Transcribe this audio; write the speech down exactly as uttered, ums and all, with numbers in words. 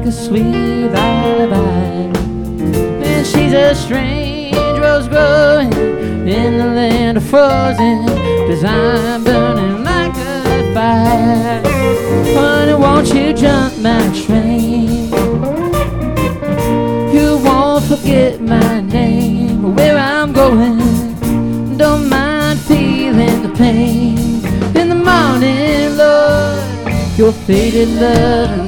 a sweet lullaby. And she's a strange rose growing in the land of frozen desire, burning like a fire. Honey, won't you jump my train? You won't forget my name or where I'm going. Don't mind feeling the pain in the morning, Lord. Your faded love